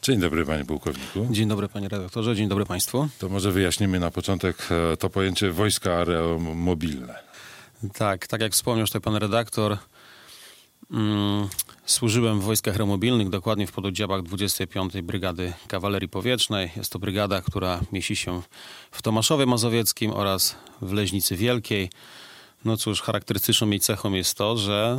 Dzień dobry, panie pułkowniku. Dzień dobry, panie redaktorze, dzień dobry państwu. To może wyjaśnimy na początek to pojęcie wojska aeromobilne. Tak jak wspomniał tutaj pan redaktor, służyłem w wojskach aeromobilnych, dokładnie w pododdziałach 25. Brygady Kawalerii Powietrznej. Jest to brygada, która mieści się w Tomaszowie Mazowieckim oraz w Leźnicy Wielkiej. No cóż, charakterystyczną jej cechą jest to, że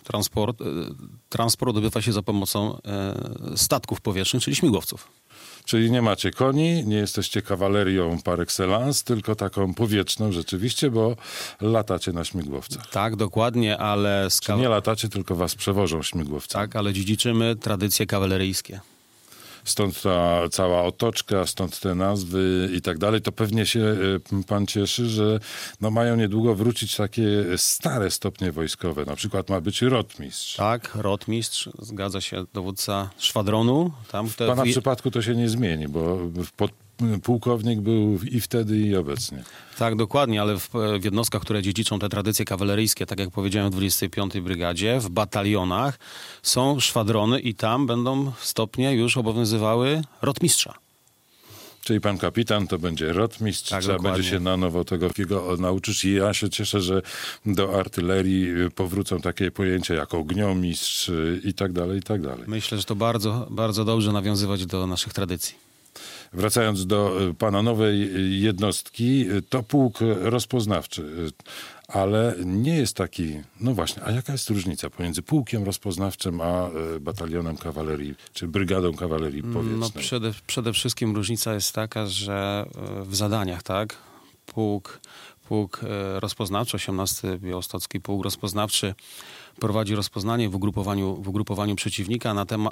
transport odbywa się za pomocą statków powietrznych, czyli śmigłowców. Czyli nie macie koni, nie jesteście kawalerią par excellence, tylko taką powietrzną rzeczywiście, bo latacie na śmigłowcach. Tak, dokładnie, ale... Czy nie latacie, tylko was przewożą śmigłowcami. Tak, ale dziedziczymy tradycje kawaleryjskie. Stąd ta cała otoczka, stąd te nazwy i tak dalej. To pewnie się pan cieszy, że mają niedługo wrócić takie stare stopnie wojskowe. Na przykład ma być rotmistrz. Tak, rotmistrz, zgadza się, dowódca szwadronu. W pana przypadku to się nie zmieni, bo pułkownik był i wtedy, i obecnie. Tak, dokładnie, ale w jednostkach, które dziedziczą te tradycje kawaleryjskie, tak jak powiedziałem, w 25. Brygadzie, w batalionach są szwadrony i tam będą stopnie już obowiązywały rotmistrza. Czyli pan kapitan to będzie rotmistrz, tak, trzeba dokładnie. będzie się na nowo tego nauczyć i ja się cieszę, że do artylerii powrócą takie pojęcia jak ogniomistrz i tak dalej, i tak dalej. Myślę, że to bardzo, bardzo dobrze nawiązywać do naszych tradycji. Wracając do pana nowej jednostki, to pułk rozpoznawczy, ale nie jest taki... No właśnie, a jaka jest różnica pomiędzy pułkiem rozpoznawczym a batalionem kawalerii, czy brygadą kawalerii powietrznej? No przede wszystkim różnica jest taka, że w zadaniach, tak, pułk rozpoznawczy, 18. Białostocki Pułk Rozpoznawczy prowadzi rozpoznanie w ugrupowaniu przeciwnika,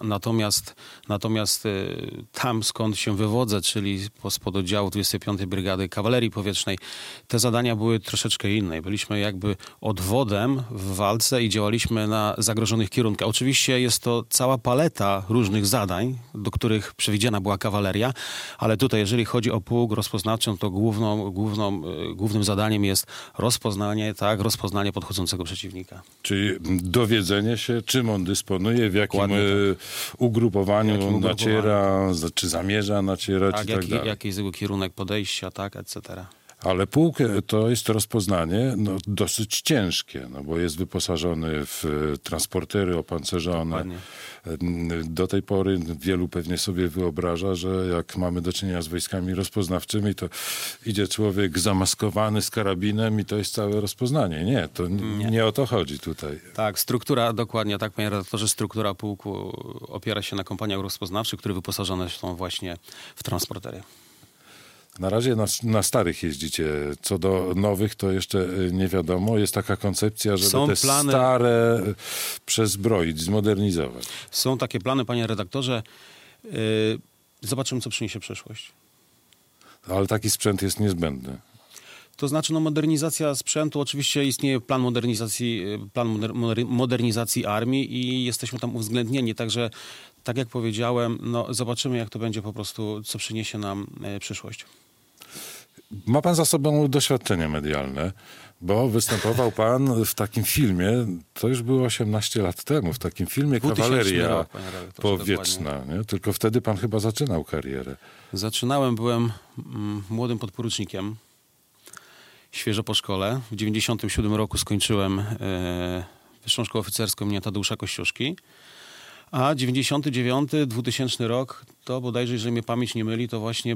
natomiast tam, skąd się wywodzę, czyli z pododdziału 25. Brygady Kawalerii Powietrznej, te zadania były troszeczkę inne. Byliśmy jakby odwodem w walce i działaliśmy na zagrożonych kierunkach. Oczywiście jest to cała paleta różnych zadań, do których przewidziana była kawaleria, ale tutaj, jeżeli chodzi o pułk rozpoznawczy, to głównym zadaniem jest rozpoznanie podchodzącego przeciwnika. Czyli dowiedzenie się, czym on dysponuje, w jakim ugrupowaniu naciera, czy zamierza nacierać i tak dalej. Jaki jest jego kierunek podejścia, tak, etc. Ale pułk to jest rozpoznanie dosyć ciężkie, bo jest wyposażony w transportery opancerzone. Dokładnie. Do tej pory wielu pewnie sobie wyobraża, że jak mamy do czynienia z wojskami rozpoznawczymi, to idzie człowiek zamaskowany z karabinem i to jest całe rozpoznanie. Nie, to nie o to chodzi tutaj. Tak, struktura, dokładnie tak, panie redaktorze, struktura pułku opiera się na kompaniach rozpoznawczych, które wyposażone są właśnie w transportery. Na razie na starych jeździcie. Co do nowych, to jeszcze nie wiadomo. Jest taka koncepcja, żeby stare przezbroić, zmodernizować. Są takie plany, panie redaktorze. Zobaczymy, co przyniesie przyszłość. Ale taki sprzęt jest niezbędny. To znaczy, modernizacja sprzętu, oczywiście istnieje plan modernizacji armii i jesteśmy tam uwzględnieni, także tak jak powiedziałem, zobaczymy, jak to będzie po prostu, co przyniesie nam przyszłość. Ma pan za sobą doświadczenie medialne, bo występował pan w takim filmie, to już było 18 lat temu, w takim filmie Kawaleria Powietrzna. Nie? Tylko wtedy pan chyba zaczynał karierę. Zaczynałem, byłem młodym podporucznikiem, świeżo po szkole. W 1997 roku skończyłem Wyższą Szkołę Oficerską im. Tadeusza Kościuszki. A 99-2000 rok, to bodajże, jeżeli mnie pamięć nie myli, to właśnie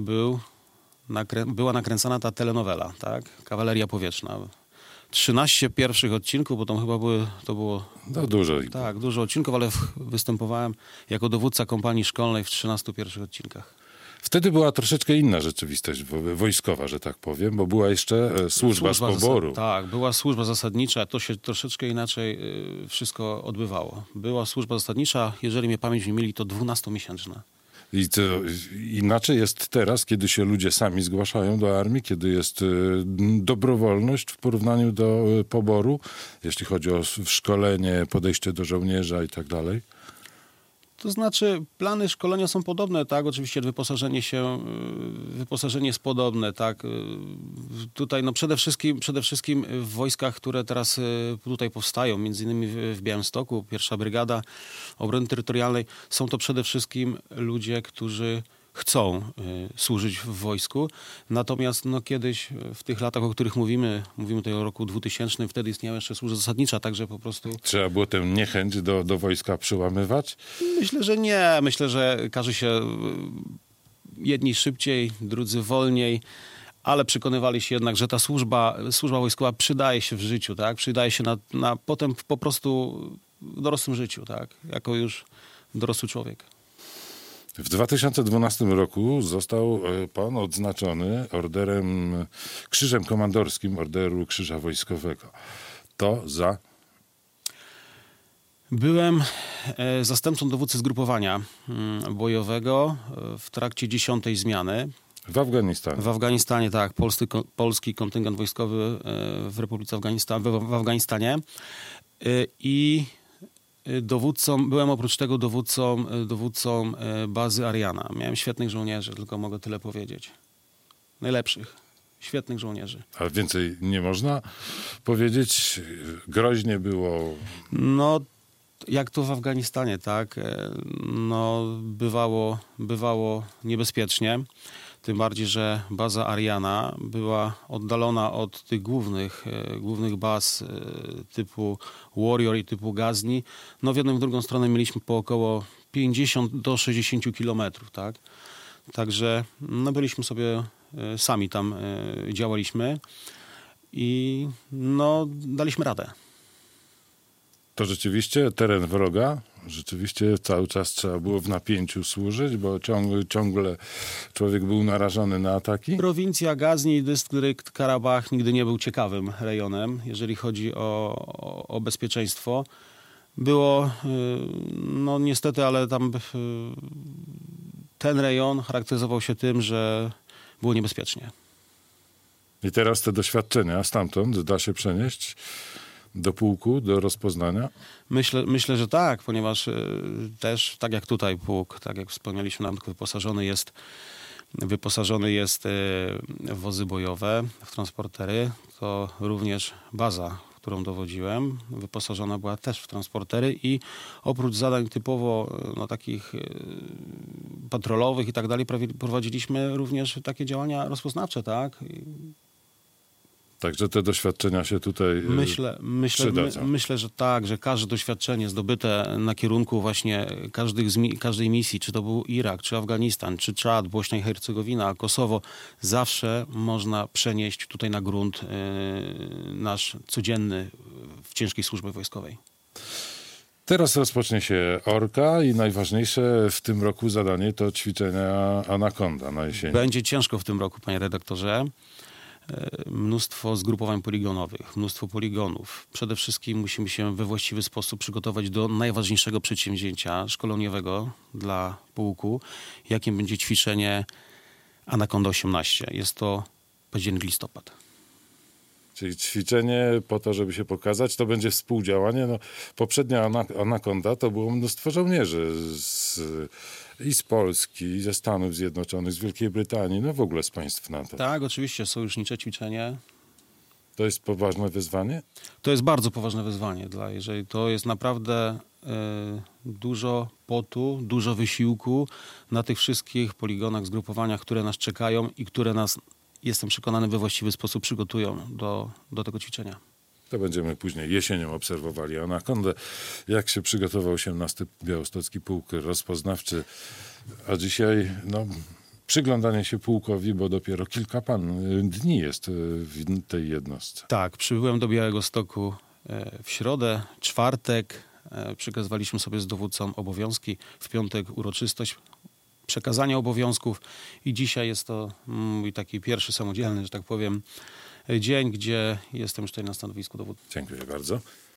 była nakręcana ta telenowela, tak? Kawaleria Powietrzna. 13 pierwszych odcinków, bo tam chyba było... No dużo. Tak, dużo odcinków, ale występowałem jako dowódca kompanii szkolnej w 13 pierwszych odcinkach. Wtedy była troszeczkę inna rzeczywistość wojskowa, że tak powiem, bo była jeszcze służba z poboru. Tak, była służba zasadnicza, to się troszeczkę inaczej wszystko odbywało. Była służba zasadnicza, jeżeli mnie pamięć nie myli, to 12-miesięczna. I to inaczej jest teraz, kiedy się ludzie sami zgłaszają do armii, kiedy jest dobrowolność w porównaniu do poboru, jeśli chodzi o szkolenie, podejście do żołnierza i tak dalej? To znaczy plany szkolenia są podobne, tak? Oczywiście wyposażenie jest podobne, tak? Tutaj no przede wszystkim w wojskach, które teraz tutaj powstają, między innymi w Białymstoku, 1. Brygada Obrony Terytorialnej, są to przede wszystkim ludzie, którzy chcą służyć w wojsku. Natomiast no, kiedyś w tych latach, o których mówimy tutaj o roku 2000, wtedy istniała jeszcze służba zasadnicza, także po prostu... Trzeba było tę niechęć do wojska przełamywać? Myślę, że nie. Myślę, że każe się jedni szybciej, drudzy wolniej, ale przekonywali się jednak, że ta służba wojskowa przydaje się w życiu, tak? Przydaje się potem po prostu w dorosłym życiu, tak? Jako już dorosły człowiek. W 2012 roku został pan odznaczony Krzyżem Komandorskim Orderu Krzyża Wojskowego. To za... Byłem zastępcą dowódcy zgrupowania bojowego w trakcie 10. zmiany. W Afganistanie. W Afganistanie, tak. Polski kontyngent wojskowy w Republice w Afganistanie. I byłem oprócz tego dowódcą bazy Ariana. Miałem świetnych żołnierzy, tylko mogę tyle powiedzieć. Najlepszych. Świetnych żołnierzy. A więcej nie można powiedzieć? Groźnie było? No, jak to w Afganistanie, tak? No, bywało niebezpiecznie. Tym bardziej, że baza Ariana była oddalona od tych głównych baz typu Warrior i typu Ghazni. No, w jedną i w drugą stronę mieliśmy po około 50 do 60 kilometrów, tak? Także no, byliśmy sobie sami tam, działaliśmy i no, daliśmy radę. To rzeczywiście teren wroga, rzeczywiście cały czas trzeba było w napięciu służyć, bo ciągle człowiek był narażony na ataki? Prowincja Gazni i dystrykt Karabach nigdy nie był ciekawym rejonem, jeżeli chodzi o bezpieczeństwo. Było, no niestety, ale tam ten rejon charakteryzował się tym, że było niebezpiecznie. I teraz te doświadczenia stamtąd da się przenieść do pułku, do rozpoznania? Myślę, że tak, ponieważ też, tak jak tutaj pułk, tak jak wspomnieliśmy, nawet wyposażony jest w wozy bojowe, w transportery, to również baza, którą dowodziłem, wyposażona była też w transportery i oprócz zadań typowo no, takich patrolowych i tak dalej, prowadziliśmy również takie działania rozpoznawcze, tak? Także te doświadczenia się tutaj Myślę, że tak, że każde doświadczenie zdobyte na kierunku właśnie każdej misji, czy to był Irak, czy Afganistan, czy Czad, Bośnia i Hercegowina, Kosowo, zawsze można przenieść tutaj na grunt nasz codzienny w ciężkiej służbie wojskowej. Teraz rozpocznie się Orka i najważniejsze w tym roku zadanie to ćwiczenia Anakonda na jesieni. Będzie ciężko w tym roku, panie redaktorze. Mnóstwo zgrupowań poligonowych, mnóstwo poligonów. Przede wszystkim musimy się we właściwy sposób przygotować do najważniejszego przedsięwzięcia szkoleniowego dla pułku, jakim będzie ćwiczenie Anakonda 18. Jest to październik, listopad. Czyli ćwiczenie po to, żeby się pokazać, to będzie współdziałanie. No, poprzednia Anakonda to było mnóstwo żołnierzy i z Polski, i ze Stanów Zjednoczonych, z Wielkiej Brytanii, no w ogóle z państw NATO. Tak, oczywiście, sojusznicze ćwiczenie. To jest poważne wyzwanie? To jest bardzo poważne wyzwanie. Jeżeli to jest naprawdę dużo potu, dużo wysiłku na tych wszystkich poligonach, zgrupowaniach, które nas czekają i które nas, jestem przekonany, we właściwy sposób przygotują do tego ćwiczenia. To będziemy później jesienią obserwowali Anakondę, jak się przygotował 18. Białostocki Pułk Rozpoznawczy. A dzisiaj przyglądanie się pułkowi, bo dopiero kilka dni jest w tej jednostce. Tak, przybyłem do Białegostoku w środę, czwartek. Przekazywaliśmy sobie z dowódcą obowiązki. W piątek uroczystość przekazania obowiązków i dzisiaj jest to mój taki pierwszy samodzielny, że tak powiem, dzień, gdzie jestem już tutaj na stanowisku dowódcy. Dziękuję bardzo.